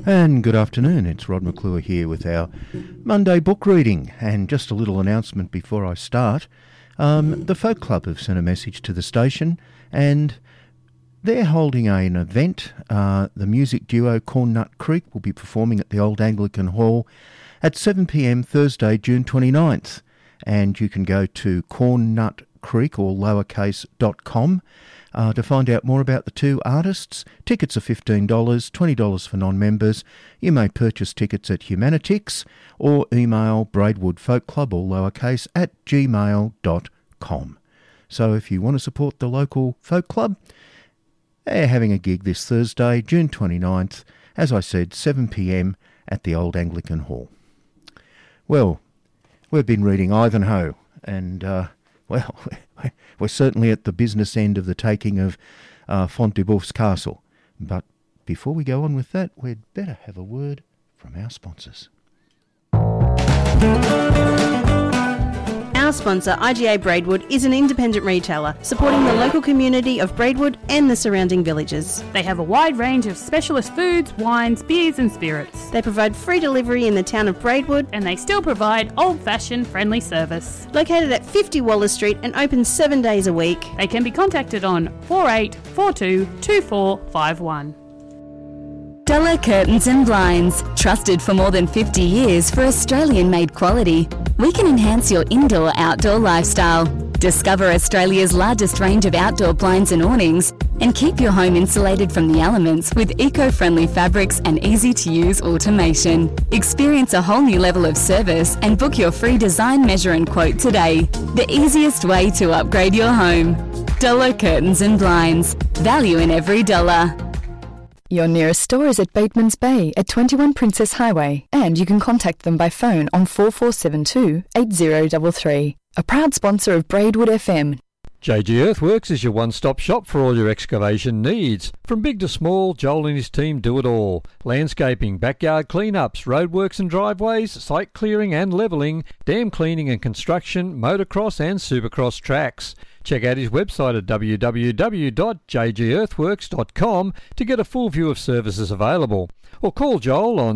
And good afternoon, it's Rod McClure here with our Monday book reading. And just a little announcement before I start. The Folk Club have sent a message to the station and they're holding an event. The music duo Cornnut Creek will be performing at the Old Anglican Hall at 7 p.m. Thursday, June 29th. And you can go to cornnutcreek or lowercase.com to find out more about the two artists. Tickets are $15, $20 for non-members. You may purchase tickets at Humanitix or email braidwoodfolkclub or lowercase at gmail.com. So if you want to support the local folk club, they're having a gig this Thursday, June 29th, as I said, 7 p.m. at the Old Anglican Hall. Well, we've been reading Ivanhoe, and well, we're certainly at the business end of the taking of Fonteboeuf's castle. But before we go on with that, we'd better have a word from our sponsors. Our sponsor, IGA Braidwood, is an independent retailer supporting the local community of Braidwood and the surrounding villages. They have a wide range of specialist foods, wines, beers and spirits. They provide free delivery in the town of Braidwood, and they still provide old-fashioned friendly service. Located at 50 Waller Street and open 7 days a week. They can be contacted on 4842 2451. Dollar Curtains and Blinds, trusted for more than 50 years for Australian-made quality. We can enhance your indoor-outdoor lifestyle. Discover Australia's largest range of outdoor blinds and awnings and keep your home insulated from the elements with eco-friendly fabrics and easy-to-use automation. Experience a whole new level of service and book your free design, measure and quote today. The easiest way to upgrade your home. Dollar Curtains and Blinds. Value in every dollar. Your nearest store is at Bateman's Bay at 21 Princess Highway, and you can contact them by phone on 4472 8033. A proud sponsor of Braidwood FM. JG Earthworks is your one-stop shop for all your excavation needs. From big to small, Joel and his team do it all. Landscaping, backyard clean-ups, roadworks and driveways, site clearing and levelling, dam cleaning and construction, motocross and supercross tracks. Check out his website at www.jgearthworks.com to get a full view of services available. Or call Joel on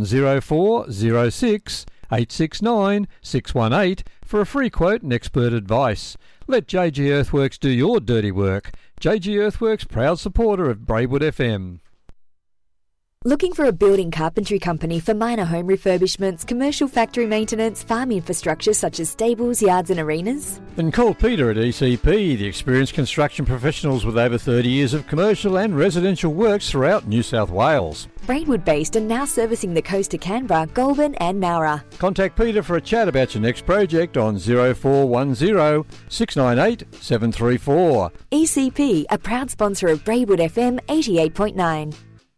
0406 869 618 for a free quote and expert advice. Let JG Earthworks do your dirty work. JG Earthworks, proud supporter of Braidwood FM. Looking for a building carpentry company for minor home refurbishments, commercial factory maintenance, farm infrastructure such as stables, yards and arenas? Then call Peter at ECP, the experienced construction professionals with over 30 years of commercial and residential works throughout New South Wales. Braidwood based and now servicing the coast of Canberra, Goulburn and Nowra. Contact Peter for a chat about your next project on 0410 698 734. ECP, a proud sponsor of Braidwood FM 88.9.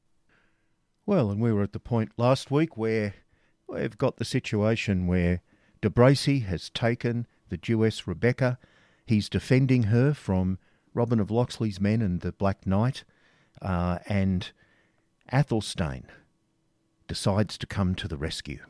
Well, and we were at the point last week where we've got the situation where De Bracy has taken the Jewess Rebecca. He's defending her from Robin of Locksley's men and the Black Knight, and Athelstane decides to come to the rescue.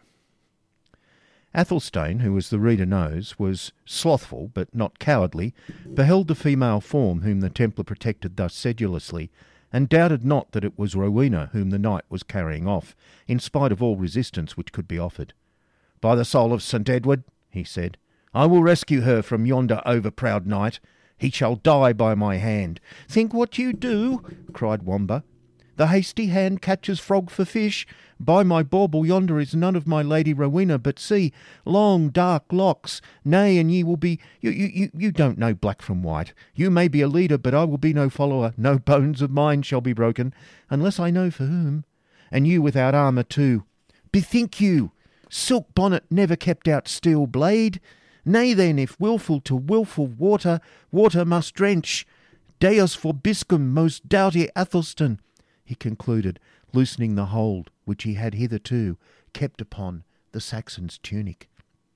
Athelstane, who, as the reader knows, was slothful but not cowardly, beheld the female form whom the Templar protected thus sedulously, and doubted not that it was Rowena whom the knight was carrying off, in spite of all resistance which could be offered. "By the soul of St. Edward," he said, "I will rescue her from yonder overproud knight. He shall die by my hand." "Think what you do," cried Wamba. "The hasty hand catches frog for fish. By my bauble, yonder is none of my Lady Rowena, but see, long dark locks. Nay, and ye will be... You don't know black from white. You may be a leader, but I will be no follower. No bones of mine shall be broken, unless I know for whom. And you without armour too. Bethink you, silk bonnet never kept out steel blade. Nay then, if wilful to wilful water, water must drench. Deus vobiscum, most doughty Athelstan," he concluded, loosening the hold which he had hitherto kept upon the Saxon's tunic.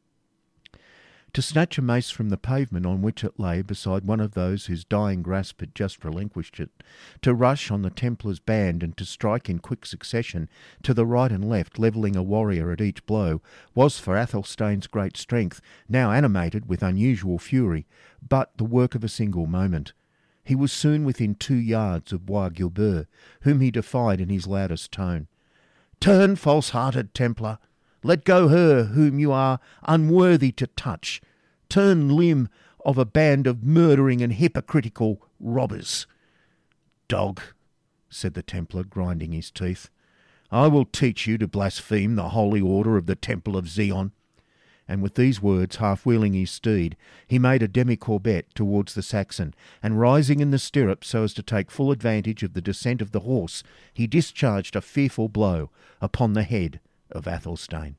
To snatch a mace from the pavement on which it lay beside one of those whose dying grasp had just relinquished it, to rush on the Templar's band and to strike in quick succession to the right and left, levelling a warrior at each blow, was for Athelstane's great strength, now animated with unusual fury, but the work of a single moment. He was soon within 2 yards of Bois Guilbert, whom he defied in his loudest tone. Turn, false-hearted Templar. Let go her whom you are unworthy to touch. Turn limb of a band of murdering and hypocritical robbers. Dog, said the Templar, grinding his teeth, I will teach you to blaspheme the holy order of the Temple of Zion. And with these words, half-wheeling his steed, he made a demi-courbette towards the Saxon, and rising in the stirrup so as to take full advantage of the descent of the horse, he discharged a fearful blow upon the head of Athelstane.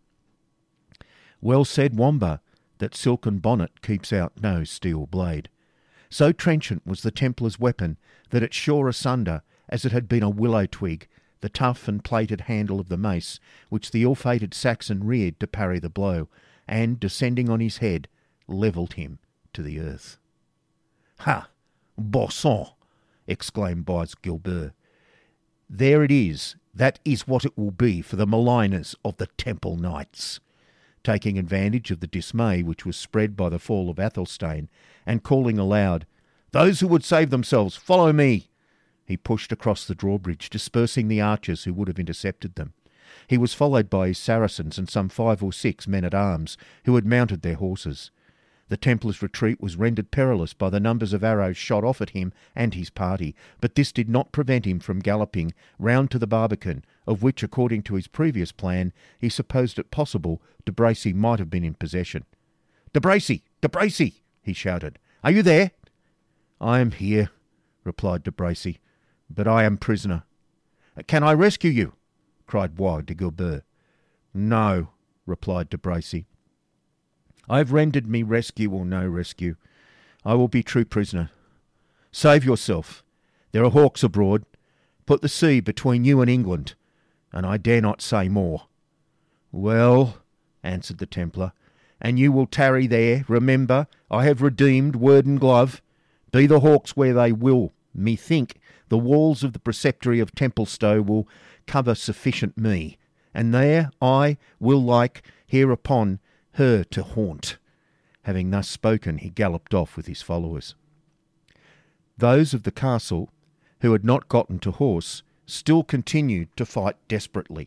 Well said Wamba, that silken bonnet keeps out no steel blade. So trenchant was the Templar's weapon that it shore asunder, as it had been a willow twig, the tough and plated handle of the mace, which the ill-fated Saxon reared to parry the blow, and, descending on his head, levelled him to the earth. "Ha! Bon sang!" exclaimed Bois Guilbert. "There it is. That is what it will be for the maligners of the Temple Knights." Taking advantage of the dismay which was spread by the fall of Athelstane, and calling aloud, "Those who would save themselves, follow me!" he pushed across the drawbridge, dispersing the archers who would have intercepted them. He was followed by his Saracens and some 5 or 6 men-at-arms who had mounted their horses. The Templar's retreat was rendered perilous by the numbers of arrows shot off at him and his party, but this did not prevent him from galloping round to the Barbican, of which, according to his previous plan, he supposed it possible De Bracy might have been in possession. "De Bracy! De Bracy!" he shouted. "Are you there?" "I am here," replied De Bracy, "but I am prisoner." "Can I rescue you?" cried Bois de Guilbert. "No," replied De Bracy. "I have rendered me rescue or no rescue. I will be true prisoner. Save yourself. There are hawks abroad. Put the sea between you and England, and I dare not say more." "Well," answered the Templar, "and you will tarry there. Remember, I have redeemed word and glove. Be the hawks where they will, methink the walls of the preceptory of Templestowe will cover sufficient me, and there I will like hereupon her to haunt." Having thus spoken, he galloped off with his followers. Those of the castle who had not gotten to horse still continued to fight desperately.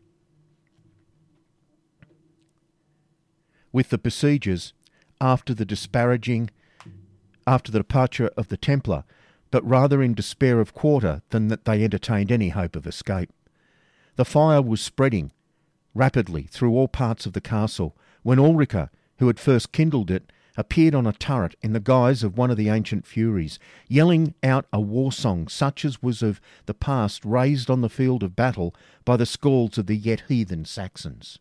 With the besiegers, after the departure of the Templar, but rather in despair of quarter than that they entertained any hope of escape. The fire was spreading rapidly through all parts of the castle, when Ulrica, who had first kindled it, appeared on a turret in the guise of one of the ancient Furies, yelling out a war song such as was of the past raised on the field of battle by the skalds of the yet heathen Saxons.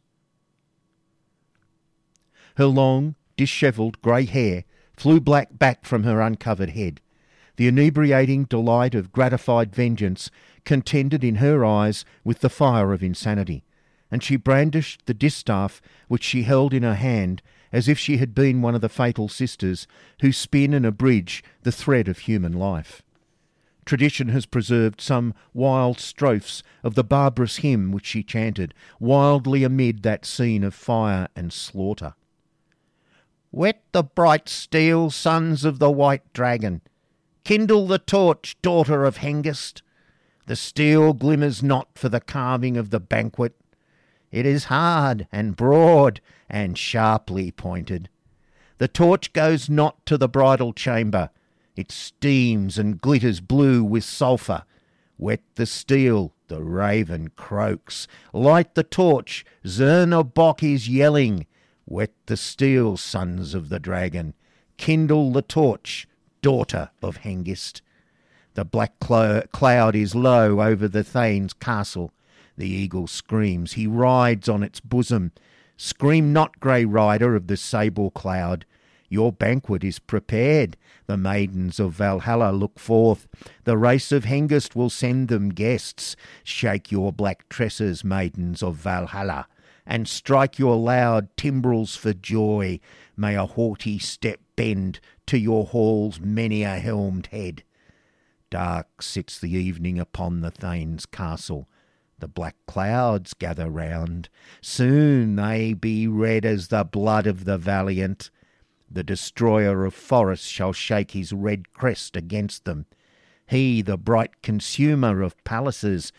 Her long, dishevelled grey hair flew black back from her uncovered head. The inebriating delight of gratified vengeance contended in her eyes with the fire of insanity, and she brandished the distaff which she held in her hand as if she had been one of the fatal sisters who spin and abridge the thread of human life. Tradition has preserved some wild strophes of the barbarous hymn which she chanted wildly amid that scene of fire and slaughter. "Whet the bright steel, sons of the white dragon. Kindle the torch, daughter of Hengist. The steel glimmers not for the carving of the banquet. It is hard and broad and sharply pointed. The torch goes not to the bridal chamber. It steams and glitters blue with sulphur. Whet the steel, the raven croaks. Light the torch, Zernebock is yelling. Whet the steel, sons of the dragon. Kindle the torch, daughter of Hengist. The black cloud is low over the Thane's castle. The eagle screams, he rides on its bosom. Scream not, grey rider of the sable cloud. Your banquet is prepared. The maidens of Valhalla look forth. The race of Hengist will send them guests. Shake your black tresses, maidens of Valhalla, and strike your loud timbrels for joy. May a haughty step bend to your hall's many a helmed head. Dark sits the evening upon the Thane's castle. The black clouds gather round. Soon they be red as the blood of the valiant. The destroyer of forests shall shake his red crest against them. He, the bright consumer of palaces,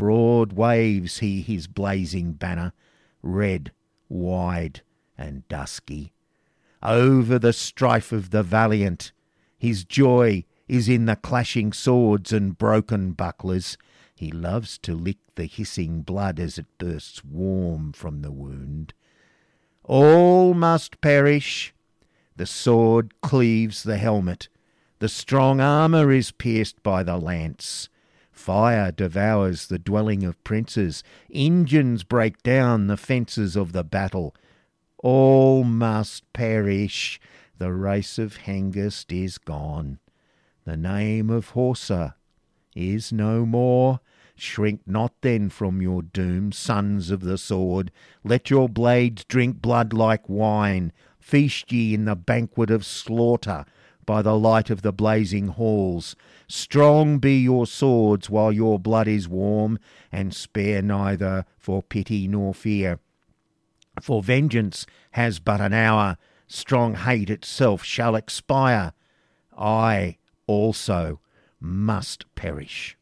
broad waves he his blazing banner, red, wide, and dusky. Over the strife of the valiant, his joy is in the clashing swords and broken bucklers. He loves to lick the hissing blood as it bursts warm from the wound. All must perish. The sword cleaves the helmet. The strong armour is pierced by the lance. Fire devours the dwelling of princes. Engines break down the fences of the battle. All must perish. The race of Hengist is gone. The name of Horsa is no more. Shrink not then from your doom, sons of the sword. Let your blades drink blood like wine. Feast ye in the banquet of slaughter by the light of the blazing halls. Strong be your swords while your blood is warm, and spare neither for pity nor fear. For vengeance has but an hour, strong hate itself shall expire. I also must perish.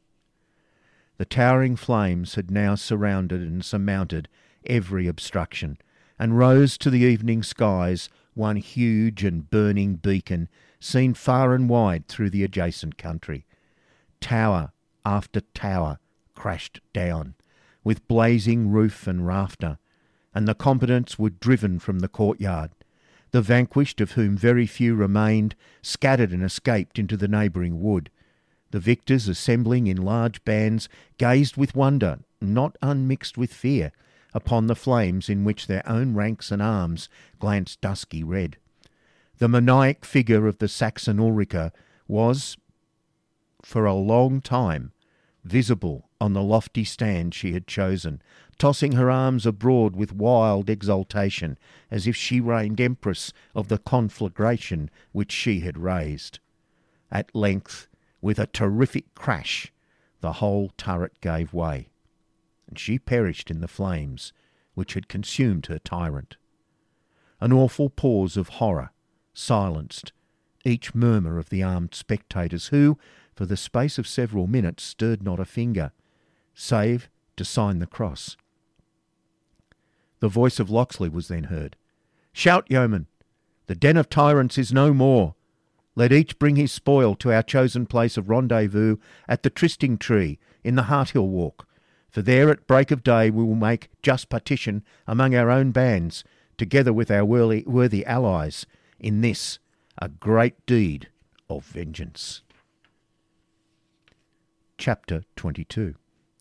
The towering flames had now surrounded and surmounted every obstruction, and rose to the evening skies one huge and burning beacon, seen far and wide through the adjacent country. Tower after tower crashed down, with blazing roof and rafter, and the combatants were driven from the courtyard. The vanquished, of whom very few remained, scattered and escaped into the neighbouring wood. The victors, assembling in large bands, gazed with wonder, not unmixed with fear, upon the flames in which their own ranks and arms glanced dusky red. The maniac figure of the Saxon Ulrica was, for a long time, visible on the lofty stand she had chosen, tossing her arms abroad with wild exultation, as if she reigned empress of the conflagration which she had raised. At length, with a terrific crash, the whole turret gave way, and she perished in the flames which had consumed her tyrant. An awful pause of horror silenced each murmur of the armed spectators, who, for the space of several minutes, stirred not a finger, save to sign the cross. The voice of Locksley was then heard. "Shout, yeomen! The den of tyrants is no more. Let each bring his spoil to our chosen place of rendezvous at the trysting tree in the Harthill Walk, for there at break of day we will make just partition among our own bands, together with our worthy allies, in this, a great deed of vengeance." Chapter 22.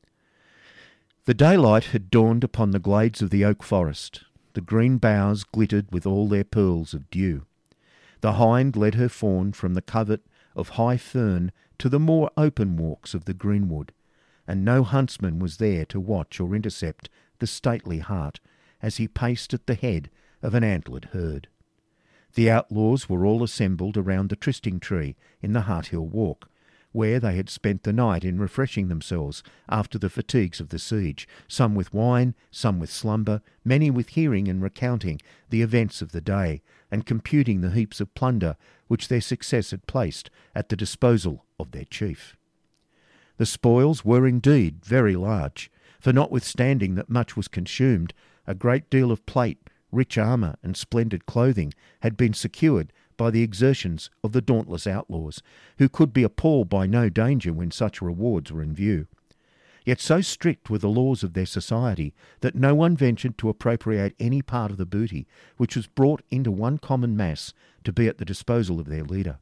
The daylight had dawned upon the glades of the oak forest. The green boughs glittered with all their pearls of dew. The hind led her fawn from the covert of high fern to the more open walks of the greenwood, and no huntsman was there to watch or intercept the stately hart as he paced at the head of an antlered herd. The outlaws were all assembled around the trysting tree in the Harthill Walk, where they had spent the night in refreshing themselves after the fatigues of the siege, some with wine, some with slumber, many with hearing and recounting the events of the day, and computing the heaps of plunder which their success had placed at the disposal of their chief. The spoils were indeed very large, for notwithstanding that much was consumed, a great deal of plate, rich armour, and splendid clothing had been secured by the exertions of the dauntless outlaws, who could be appalled by no danger when such rewards were in view. Yet so strict were the laws of their society that no one ventured to appropriate any part of the booty which was brought into one common mass to be at the disposal of their leader.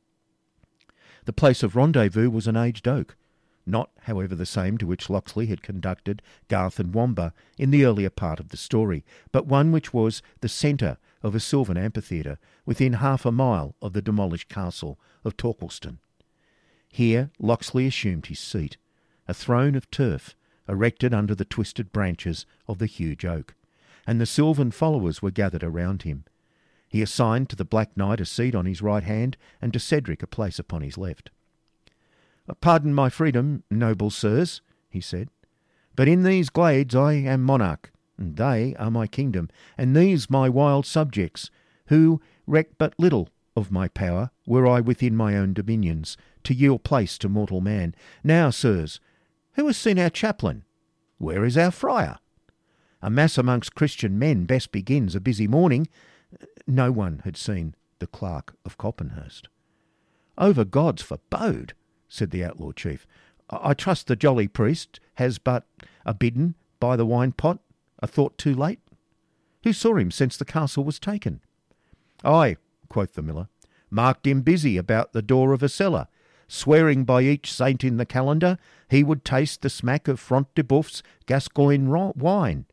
The place of rendezvous was an aged oak, not, however, the same to which Locksley had conducted Garth and Wamba in the earlier part of the story, but one which was the centre of a sylvan amphitheatre within half a mile of the demolished castle of Torquilston. Here Locksley assumed his seat, a throne of turf erected under the twisted branches of the huge oak, and the sylvan followers were gathered around him. He assigned to the Black Knight a seat on his right hand, and to Cedric a place upon his left. "Pardon my freedom, noble sirs," he said, "but in these glades I am monarch, and they are my kingdom, and these my wild subjects, who reck but little of my power, were I within my own dominions, to yield place to mortal man. Now, sirs, Who has seen our chaplain? Where is our friar? A mass amongst Christian men best begins a busy morning. No one had seen the Clerk of Coppenhurst. Over God's forbode, said the outlaw chief. I trust the jolly priest has but a bidden by the wine pot, a thought too late. Who saw him since the castle was taken? I, quoth the miller, marked him busy about the door of a cellar, swearing by each saint in the calendar he would taste the smack of Front de Bœuf's Gascoigne wine.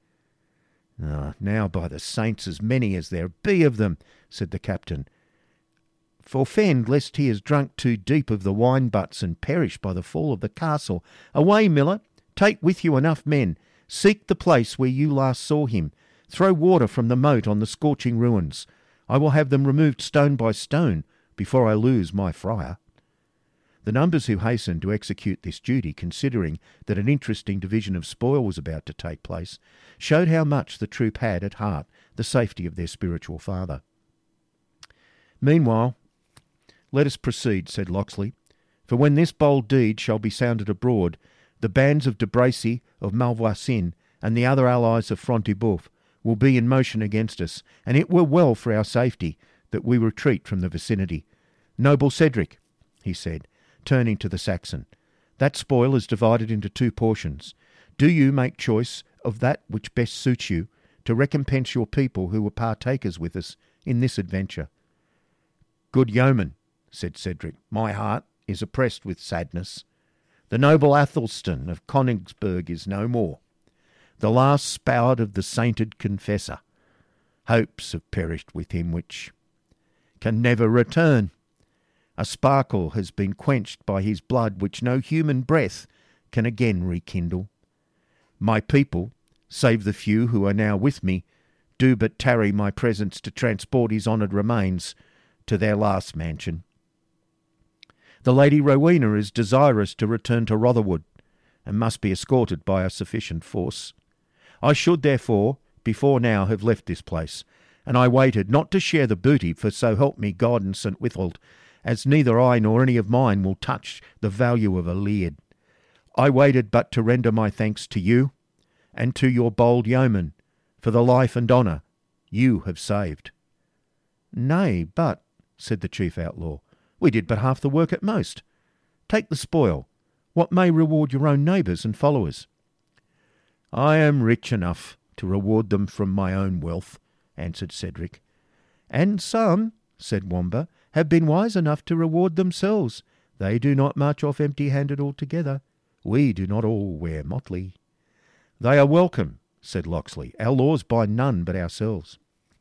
Now by the saints, as many as there be of them, said the captain, forfend lest he has drunk too deep of the wine butts and perish by the fall of the castle. Away, miller, take with you enough men, seek the place where you last saw him, throw water from the moat on the scorching ruins. I will have them removed stone by stone before I lose my friar. The numbers who hastened to execute this duty, considering that an interesting division of spoil was about to take place, showed how much the troop had at heart the safety of their spiritual father. Meanwhile, let us proceed, said Locksley, for when this bold deed shall be sounded abroad, the bands of De Bracy, of Malvoisin, and the other allies of Front de Bœuf will be in motion against us, and it were well for our safety that we retreat from the vicinity. Noble Cedric, he said, turning to the Saxon, that spoil is divided into 2 portions. Do you make choice of that which best suits you, to recompense your people who were partakers with us in this adventure. Good yeoman, said Cedric, my heart is oppressed with sadness. The noble Athelstan of Königsberg is no more, the last spout of the sainted confessor. Hopes have perished with him which can never return. A sparkle has been quenched by his blood which no human breath can again rekindle. My people, save the few who are now with me, do but tarry my presence to transport his honoured remains to their last mansion. The Lady Rowena is desirous to return to Rotherwood, and must be escorted by a sufficient force. I should, therefore, before now have left this place, and I waited not to share the booty, for so help me God and St. Withold, as neither I nor any of mine will touch the value of a leard. I waited but to render my thanks to you, and to your bold yeoman, for the life and honour you have saved. Nay, but, said the chief outlaw, we did but half the work at most. Take the spoil, what may reward your own neighbours and followers. I am rich enough to reward them from my own wealth, answered Cedric. And some, said Wamba, have been wise enough to reward themselves. They do not march off empty-handed altogether. We do not all wear motley. They are welcome, said Locksley. Our laws bind none but ourselves.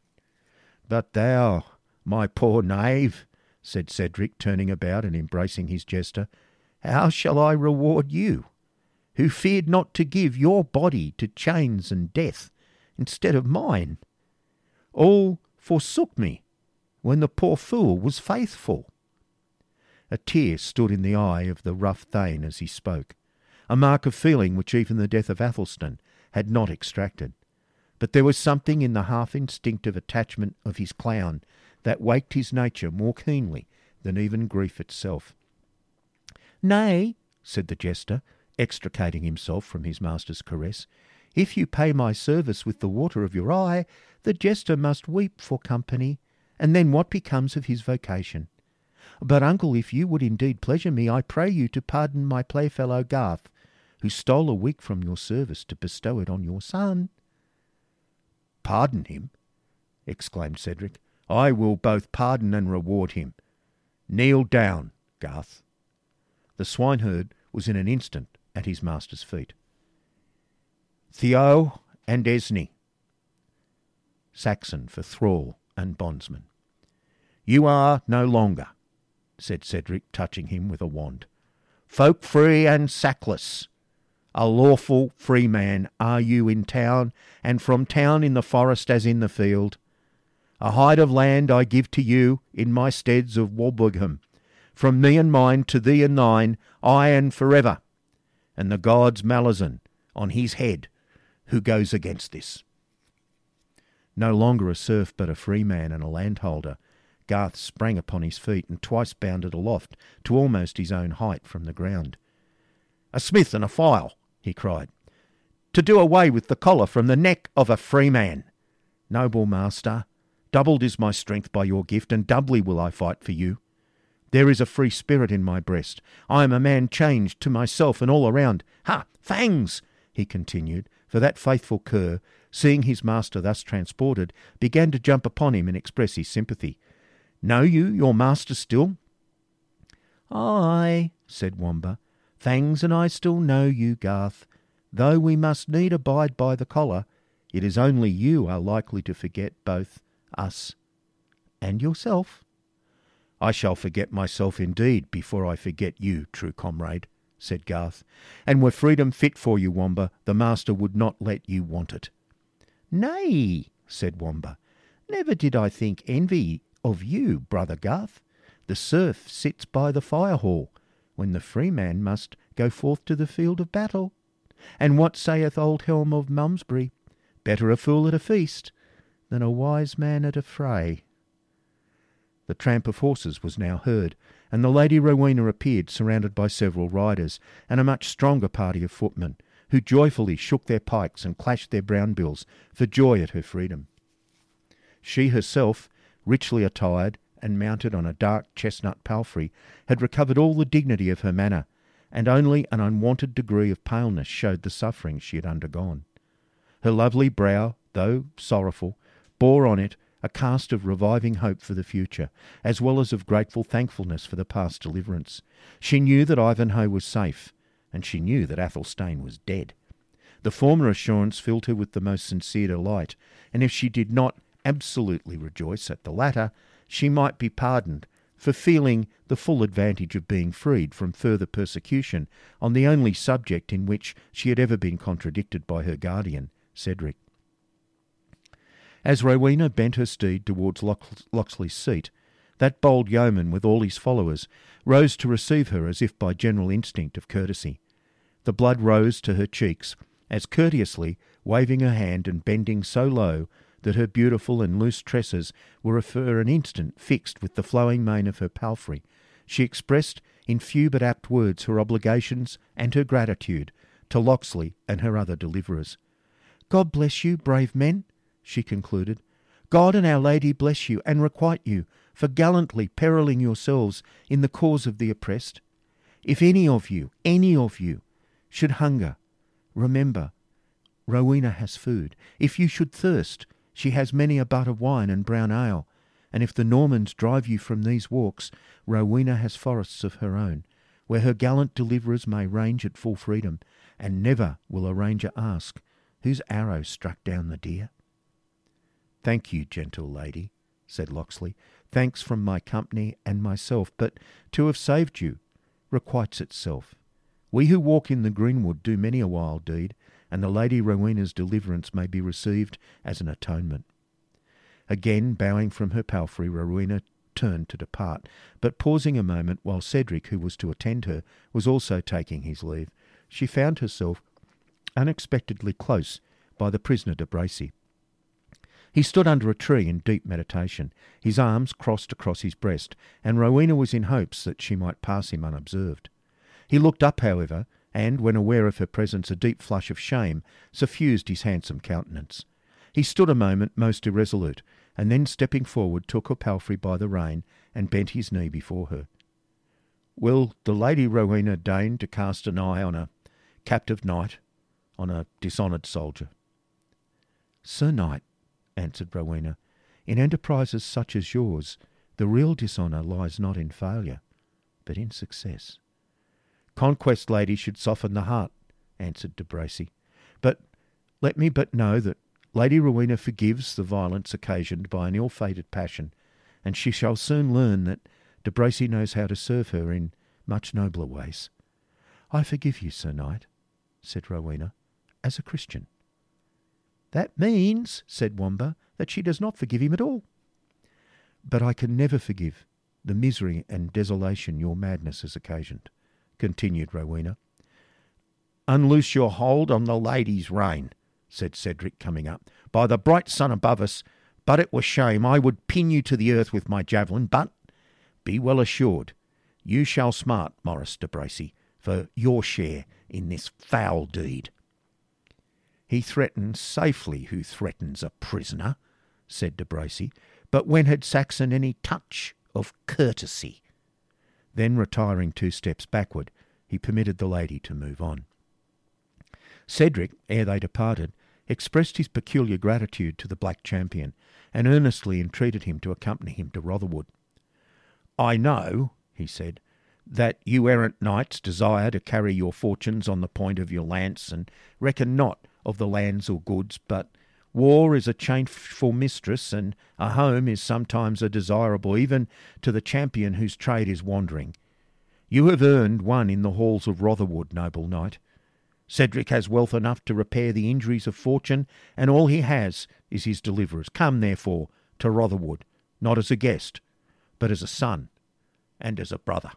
But thou, my poor knave, said Cedric, turning about and embracing his jester, how shall I reward you, who feared not to give your body to chains and death instead of mine? All forsook me when the poor fool was faithful. A tear stood in the eye of the rough thane as he spoke, a mark of feeling which even the death of Athelstan had not extracted. But there was something in the half-instinctive attachment of his clown that waked his nature more keenly than even grief itself. Nay, said the jester, extricating himself from his master's caress, if you pay my service with the water of your eye, the jester must weep for company, and then what becomes of his vocation? But, uncle, if you would indeed pleasure me, I pray you to pardon my playfellow Garth, who stole a wig from your service to bestow it on your son. Pardon him? Exclaimed Cedric. I will both pardon and reward him. Kneel down, Garth. The swineherd was in an instant at his master's feet. Theo and Esne, Saxon for thrall and bondsman. You are no longer, said Cedric, touching him with a wand. Folk free and sackless. A lawful free man are you in town, and from town in the forest as in the field. A hide of land I give to you in my steads of Walbergham. From me and mine to thee and thine, aye and forever. And the god's malison on his head, who goes against this. No longer a serf but a free man and a landholder, Garth sprang upon his feet and twice bounded aloft to almost his own height from the ground. a smith and a file, he cried, to do away with the collar from the neck of a free man. Noble master, doubled is my strength by your gift, and doubly will I fight for you. There is a free spirit in my breast. I am a man changed to myself and all around. Ha! Fangs! He continued, for that faithful cur, seeing his master thus transported, began to jump upon him and express his sympathy. Know you your master still? Aye, said Wamba. Fangs and I still know you, Garth. Though we must need abide by the collar, it is only you are likely to forget both us and yourself. I shall forget myself indeed before I forget you, true comrade, said Garth, and were freedom fit for you, Wamba, the master would not let you want it. Nay, said Wamba, never did I think envy of you, brother Garth. The serf sits by the fire-hall, when the free man must go forth to the field of battle. And what saith old Helm of Malmesbury? Better a fool at a feast than a wise man at a fray. The tramp of horses was now heard, and the Lady Rowena appeared, surrounded by several riders, and a much stronger party of footmen, who joyfully shook their pikes and clashed their brown bills for joy at her freedom. She herself, richly attired and mounted on a dark chestnut palfrey, had recovered all the dignity of her manner, and only an unwonted degree of paleness showed the sufferings she had undergone. Her lovely brow, though sorrowful, bore on it a cast of reviving hope for the future, as well as of grateful thankfulness for the past deliverance. She knew that Ivanhoe was safe, and she knew that Athelstane was dead. The former assurance filled her with the most sincere delight, and if she did not absolutely rejoice at the latter, she might be pardoned for feeling the full advantage of being freed from further persecution on the only subject in which she had ever been contradicted by her guardian, Cedric. As Rowena bent her steed towards Locksley's seat, that bold yeoman with all his followers rose to receive her as if by general instinct of courtesy. The blood rose to her cheeks, as courteously, waving her hand and bending so low that her beautiful and loose tresses were for an instant fixed with the flowing mane of her palfrey, she expressed in few but apt words her obligations and her gratitude to Locksley and her other deliverers. God bless you, brave men, she concluded. God and our Lady bless you and requite you for gallantly perilling yourselves in the cause of the oppressed. If any of you should hunger, remember, Rowena has food. If you should thirst, she has many a butt of wine and brown ale, and if the Normans drive you from these walks, Rowena has forests of her own, where her gallant deliverers may range at full freedom, and never will a ranger ask, whose arrow struck down the deer? Thank you, gentle lady, said Locksley. Thanks from my company and myself, but to have saved you requites itself. We who walk in the greenwood do many a wild deed, and the Lady Rowena's deliverance may be received as an atonement. Again, bowing from her palfrey, Rowena turned to depart, but pausing a moment while Cedric, who was to attend her, was also taking his leave, she found herself unexpectedly close by the prisoner de Bracy. He stood under a tree in deep meditation, his arms crossed across his breast, and Rowena was in hopes that she might pass him unobserved. He looked up, however, and, when aware of her presence, a deep flush of shame suffused his handsome countenance. He stood a moment most irresolute, and then, stepping forward, took her palfrey by the rein and bent his knee before her. Will the Lady Rowena deign to cast an eye on a captive knight, on a dishonoured soldier? Sir Knight, answered Rowena, in enterprises such as yours, the real dishonour lies not in failure, but in success. Conquest, lady, should soften the heart, answered de Bracy. But let me but know that Lady Rowena forgives the violence occasioned by an ill-fated passion, and she shall soon learn that de Bracy knows how to serve her in much nobler ways. I forgive you, Sir Knight, said Rowena, as a Christian. That means, said Wamba, that she does not forgive him at all. But I can never forgive the misery and desolation your madness has occasioned, continued Rowena. Unloose your hold on the lady's rein, said Cedric, coming up. By the bright sun above us, but it were shame, I would pin you to the earth with my javelin, but be well assured, you shall smart, Maurice de Bracy, for your share in this foul deed." "He threatens safely who threatens a prisoner," said de Bracy, "but when had Saxon any touch of courtesy?" Then, retiring 2 steps backward, he permitted the lady to move on. Cedric, ere they departed, expressed his peculiar gratitude to the Black Champion, and earnestly entreated him to accompany him to Rotherwood. "I know," he said, "that you errant knights desire to carry your fortunes on the point of your lance, and reckon not of the lands or goods, but war is a changeful mistress, and a home is sometimes a desirable even to the champion whose trade is wandering. You have earned one in the halls of Rotherwood, noble knight. Cedric has wealth enough to repair the injuries of fortune, and all he has is his deliverers. Come, therefore, to Rotherwood, not as a guest, but as a son and as a brother."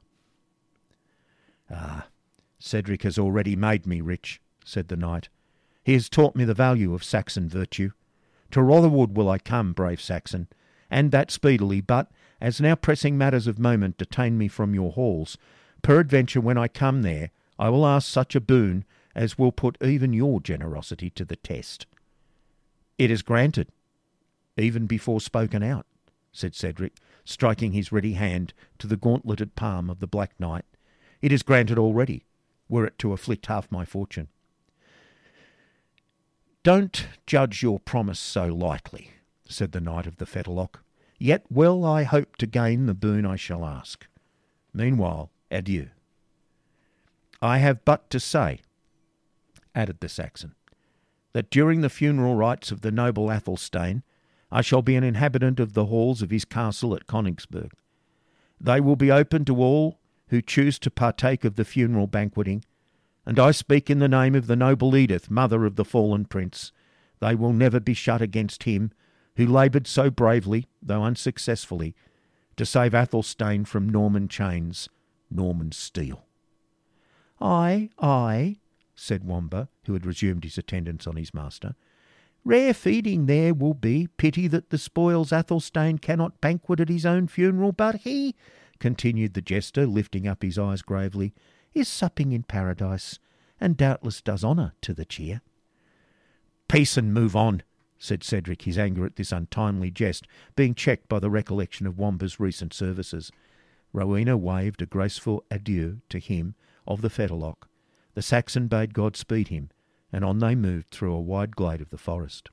"Ah, Cedric has already made me rich," said the knight. "He has taught me the value of Saxon virtue. To Rotherwood will I come, brave Saxon, and that speedily, but as now pressing matters of moment detain me from your halls, peradventure when I come there I will ask such a boon as will put even your generosity to the test." "It is granted, even before spoken out," said Cedric, striking his ready hand to the gauntleted palm of the Black Knight. "It is granted already, were it to afflict half my fortune." "Don't judge your promise so lightly," said the Knight of the Fetterlock. "Yet well I hope to gain the boon I shall ask. Meanwhile, adieu." "I have but to say," added the Saxon, "that during the funeral rites of the noble Athelstane I shall be an inhabitant of the halls of his castle at Königsberg. They will be open to all who choose to partake of the funeral banqueting, and I speak in the name of the noble Edith, mother of the fallen prince. They will never be shut against him who laboured so bravely, though unsuccessfully, to save Athelstane from Norman chains, Norman steel." "Ay, ay," said Wamba, who had resumed his attendance on his master. "Rare feeding there will be. Pity that the spoils Athelstane cannot banquet at his own funeral, but he," continued the jester, lifting up his eyes gravely, "is supping in paradise, and doubtless does honour to the cheer." "Peace and move on," said Cedric, his anger at this untimely jest being checked by the recollection of Wamba's recent services. Rowena waved a graceful adieu to him of the Fetterlock. The Saxon bade God speed him, and on they moved through a wide glade of the forest.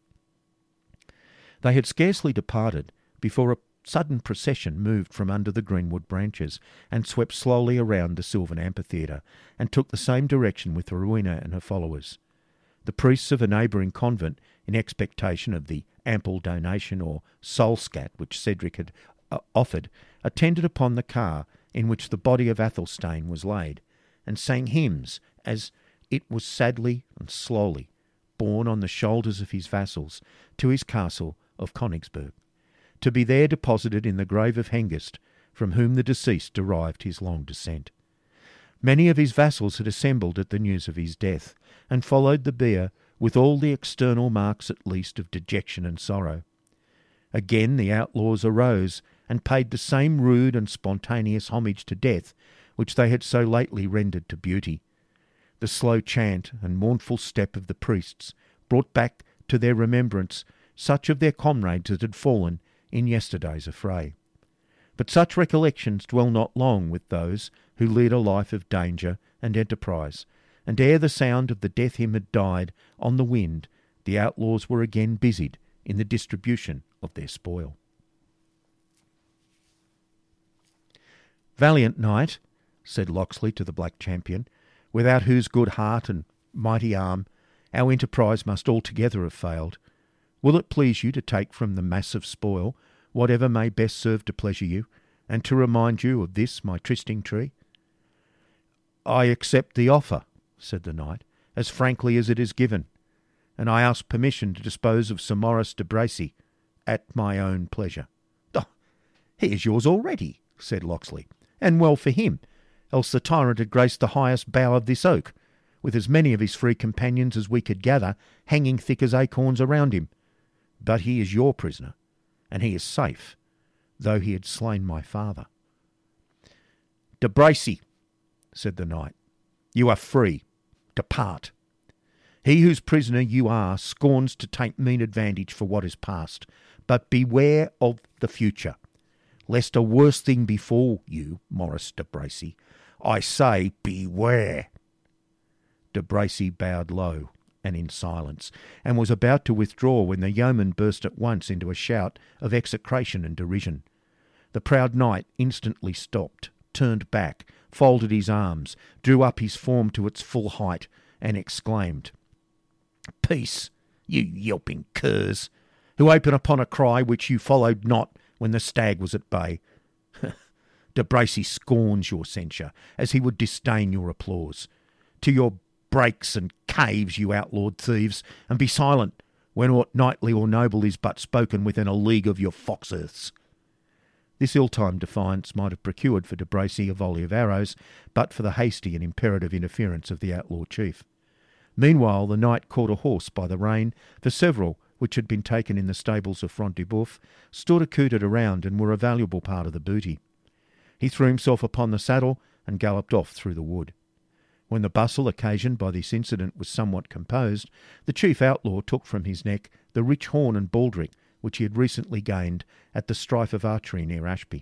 They had scarcely departed before a sudden procession moved from under the greenwood branches and swept slowly around the sylvan amphitheatre, and took the same direction with Rowena and her followers. The priests of a neighbouring convent, in expectation of the ample donation or soul scat which Cedric had offered, attended upon the car in which the body of Athelstane was laid, and sang hymns as it was sadly and slowly borne on the shoulders of his vassals to his castle of Königsberg, to be there deposited in the grave of Hengist, from whom the deceased derived his long descent. Many of his vassals had assembled at the news of his death, and followed the bier with all the external marks at least of dejection and sorrow. Again the outlaws arose, and paid the same rude and spontaneous homage to death which they had so lately rendered to beauty. The slow chant and mournful step of the priests brought back to their remembrance such of their comrades that had fallen in yesterday's affray. But such recollections dwell not long with those who lead a life of danger and enterprise, and ere the sound of the death hymn had died on the wind, the outlaws were again busied in the distribution of their spoil. "Valiant knight," said Locksley to the Black Champion, "without whose good heart and mighty arm our enterprise must altogether have failed, will it please you to take from the mass of spoil whatever may best serve to pleasure you, and to remind you of this my trysting tree?" "I accept the offer," said the knight, "as frankly as it is given, and I ask permission to dispose of Sir Maurice de Bracy at my own pleasure." "Oh, he is yours already," said Locksley, "and well for him, else the tyrant had graced the highest bough of this oak, with as many of his free companions as we could gather, hanging thick as acorns around him. But he is your prisoner, and he is safe, though he had slain my father." "De Bracy," said the knight, "you are free. Depart. He whose prisoner you are scorns to take mean advantage for what is past, but beware of the future, lest a worse thing befall you, Maurice de Bracy. I say beware. De Bracy bowed low and in silence, and was about to withdraw when the yeoman burst at once into a shout of execration and derision. The proud knight instantly stopped, turned back, folded his arms, drew up his form to its full height, and exclaimed, Peace, you yelping curs, who open upon a cry which you followed not when the stag was at bay. De Bracy scorns your censure, as he would disdain your applause. To your brakes and caves, you outlawed thieves, and be silent when aught knightly or noble is but spoken within a league of your fox-earths. This ill-timed defiance might have procured for De Bracy a volley of arrows, but for the hasty and imperative interference of the outlaw chief. Meanwhile the knight caught a horse by the rein, for several, which had been taken in the stables of Front de Boeuf, stood accoutred around and were a valuable part of the booty. He threw himself upon the saddle and galloped off through the wood. When the bustle occasioned by this incident was somewhat composed, the chief outlaw took from his neck the rich horn and baldric which he had recently gained at the strife of archery near Ashby.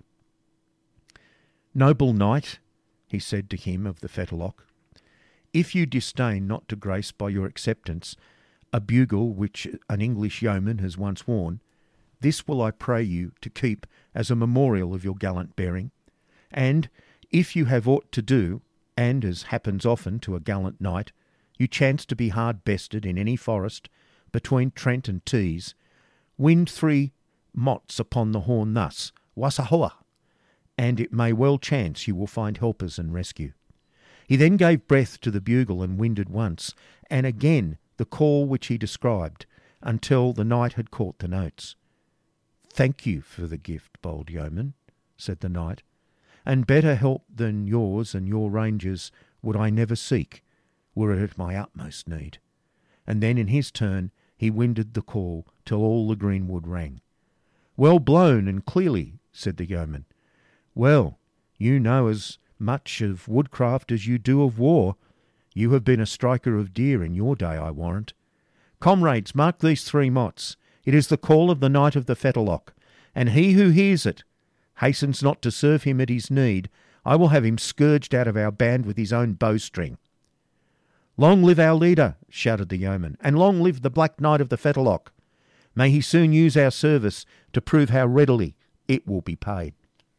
Noble knight, he said to him of the fetterlock, if you disdain not to grace by your acceptance a bugle which an English yeoman has once worn, this will I pray you to keep as a memorial of your gallant bearing, and if you have aught to do, and, as happens often to a gallant knight, you chance to be hard-bested in any forest between Trent and Tees, wind 3 mots upon the horn thus, Wassahoa, and it may well chance you will find helpers and rescue. He then gave breath to the bugle and winded once, and again the call which he described, until the knight had caught the notes. Thank you for the gift, bold yeoman, said the knight, and better help than yours and your rangers would I never seek, were it at my utmost need. And then in his turn he winded the call till all the greenwood rang. Well blown and clearly, said the yeoman. Well, you know as much of woodcraft as you do of war. You have been a striker of deer in your day, I warrant. Comrades, mark these 3 mots. It is the call of the Knight of the Fetterlock, and he who hears it hastens not to serve him at his need, I will have him scourged out of our band with his own bowstring. Long live our leader, shouted the yeoman, and long live the Black Knight of the Fetterlock. May he soon use our service to prove how readily it will be paid.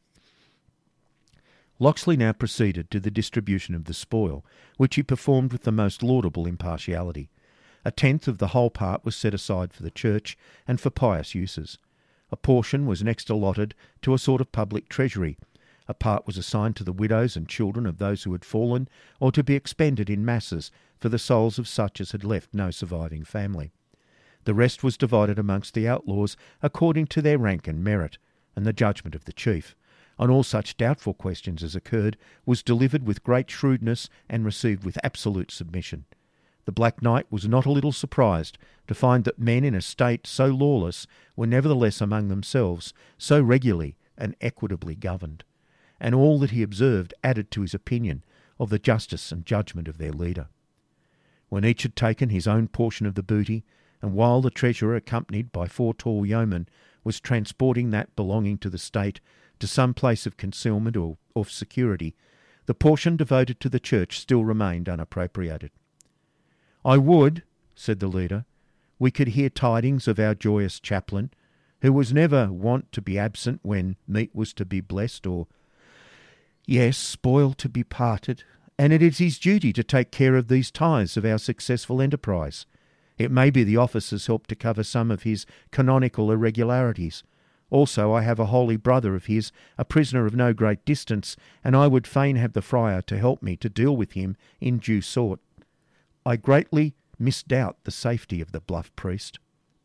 Locksley now proceeded to the distribution of the spoil, which he performed with the most laudable impartiality. 1/10 of the whole part was set aside for the church and for pious uses. A portion was next allotted to a sort of public treasury. A part was assigned to the widows and children of those who had fallen, or to be expended in masses for the souls of such as had left no surviving family. The rest was divided amongst the outlaws according to their rank and merit, and the judgment of the chief, on all such doubtful questions as occurred, was delivered with great shrewdness and received with absolute submission. The Black Knight was not a little surprised to find that men in a state so lawless were nevertheless among themselves so regularly and equitably governed, and all that he observed added to his opinion of the justice and judgment of their leader. When each had taken his own portion of the booty, and while the treasurer, accompanied by 4 tall yeomen, was transporting that belonging to the state to some place of concealment or of security, the portion devoted to the church still remained unappropriated. I would, said the leader, we could hear tidings of our joyous chaplain, who was never wont to be absent when meat was to be blessed, or, yes, spoil to be parted, and it is his duty to take care of these tithes of our successful enterprise. It may be the officers help to cover some of his canonical irregularities. Also I have a holy brother of his, a prisoner of no great distance, and I would fain have the friar to help me to deal with him in due sort. I greatly misdoubt the safety of the bluff priest.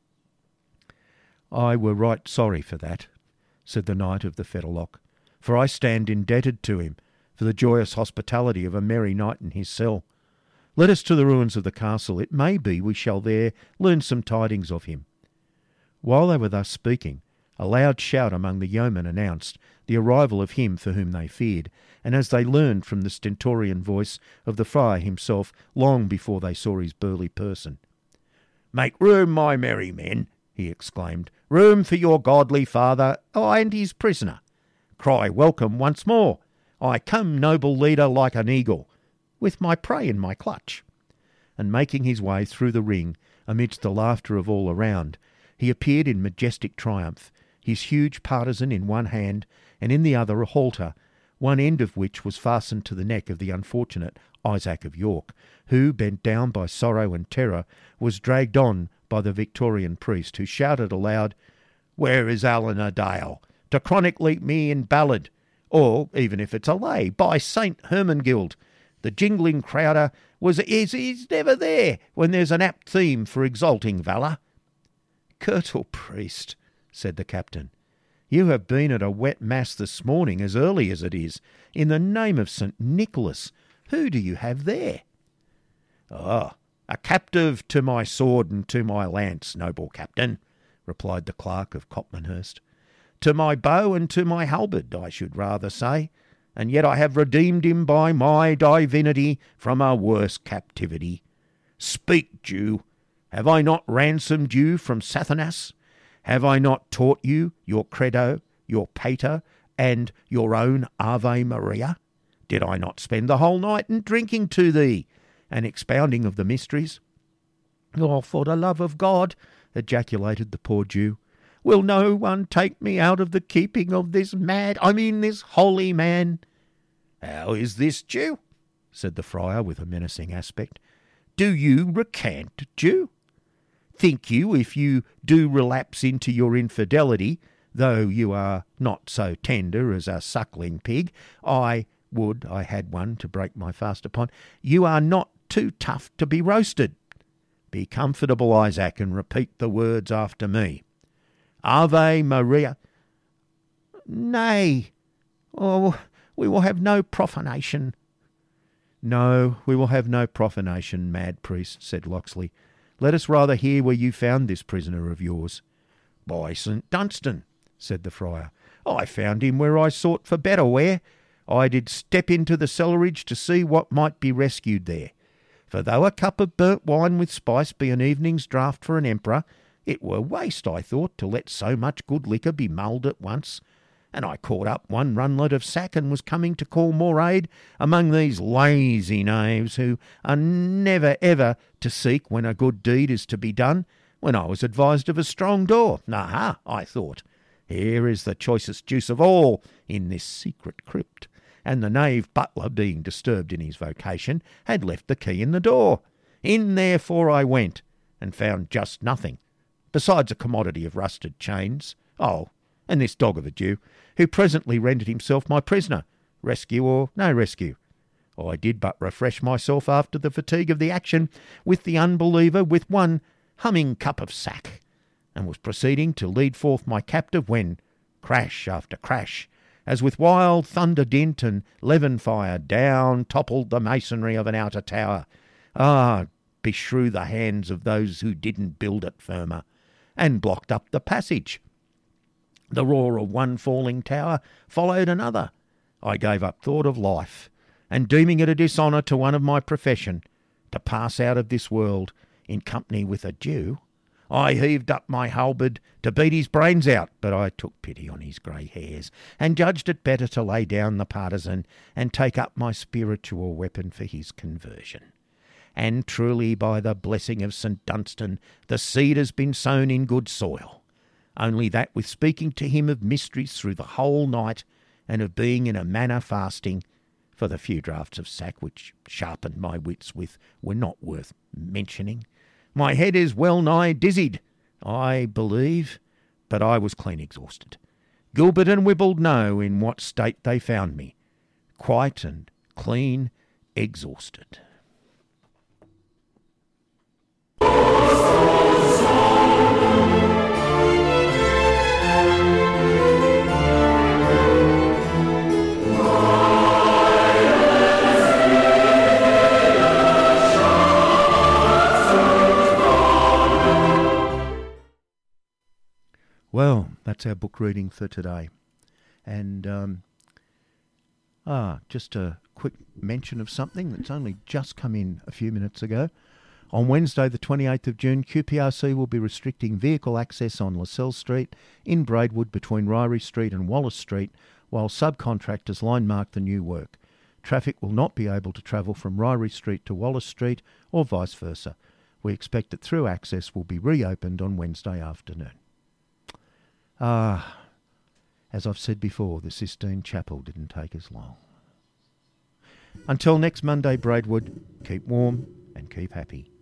I were right sorry for that, said the Knight of the Fetterlock, for I stand indebted to him for the joyous hospitality of a merry night in his cell. Let us to the ruins of the castle. It may be we shall there learn some tidings of him. While they were thus speaking, a loud shout among the yeomen announced the arrival of him for whom they feared, and as they learned from the stentorian voice of the friar himself long before they saw his burly person. "Make room, my merry men," he exclaimed, "room for your godly father and his prisoner. Cry welcome once more. I come, noble leader, like an eagle, with my prey in my clutch." And making his way through the ring, amidst the laughter of all around, he appeared in majestic triumph, his huge partisan in one hand, and in the other a halter, one end of which was fastened to the neck of the unfortunate Isaac of York, who, bent down by sorrow and terror, was dragged on by the Victorian priest, who shouted aloud, "Where is Allan a Dale, to chronically me in ballad? Or, even if it's a lay, by St. Hermangild, the jingling crowder is never there when there's an apt theme for exalting valour." "Curtal priest," said the captain, "you have been at a wet mass this morning as early as it is. In the name of St. Nicholas, who do you have there?" "Ah, a captive to my sword and to my lance, noble captain," replied the clerk of Copmanhurst. "To my bow and to my halberd, I should rather say, and yet I have redeemed him by my divinity from a worse captivity. Speak, Jew, have I not ransomed you from Sathanas? Have I not taught you your credo, your pater, and your own Ave Maria? Did I not spend the whole night in drinking to thee, and expounding of the mysteries?" "Oh, for the love of God," ejaculated the poor Jew, "will no one take me out of the keeping of this this holy man?" "How is this, Jew?" said the friar with a menacing aspect. "Do you recant, Jew? Think you, if you do relapse into your infidelity, though you are not so tender as a suckling pig, I would I had one to break my fast upon, you are not too tough to be roasted? Be comfortable, Isaac, and repeat the words after me. Ave Maria." "Nay, we will have no profanation." "No, we will have no profanation, mad priest," said Locksley. "Let us rather hear where you found this prisoner of yours." "By St. Dunstan," said the friar. "I found him where I sought for better ware. I did step into the cellarage to see what might be rescued there. For though a cup of burnt wine with spice be an evening's draught for an emperor, it were waste, I thought, to let so much good liquor be mulled at once, and I caught up one runlet of sack and was coming to call more aid among these lazy knaves who are never ever to seek when a good deed is to be done, when I was advised of a strong door. Aha, I thought, here is the choicest juice of all in this secret crypt, and the knave butler, being disturbed in his vocation, had left the key in the door. In therefore I went, and found just nothing, besides a commodity of rusted chains. Oh, and this dog of a Jew, who presently rendered himself my prisoner, rescue or no rescue. I did but refresh myself after the fatigue of the action with the unbeliever with one humming cup of sack, and was proceeding to lead forth my captive when, crash after crash, as with wild thunder dint and levin fire, down toppled the masonry of an outer tower. Ah, beshrew the hands of those who didn't build it firmer, and blocked up the passage. The roar of one falling tower followed another. I gave up thought of life, and deeming it a dishonour to one of my profession to pass out of this world in company with a Jew, I heaved up my halberd to beat his brains out, but I took pity on his grey hairs, and judged it better to lay down the partisan and take up my spiritual weapon for his conversion. And truly, by the blessing of St. Dunstan, the seed has been sown in good soil. Only that with speaking to him of mysteries through the whole night, and of being in a manner fasting, for the few draughts of sack which sharpened my wits with were not worth mentioning, my head is well nigh dizzied, I believe, but I was clean exhausted. Gilbert and Wibbled know in what state they found me, quite and clean exhausted. Well, that's our book reading for today. And just a quick mention of something that's only just come in a few minutes ago. On Wednesday, the 28th of June, QPRC will be restricting vehicle access on Lascelles Street in Braidwood between Ryrie Street and Wallace Street, while subcontractors line mark the new work. Traffic will not be able to travel from Ryrie Street to Wallace Street or vice versa. We expect that through access will be reopened on Wednesday afternoon. As I've said before, the Sistine Chapel didn't take as long. Until next Monday, Braidwood, keep warm and keep happy.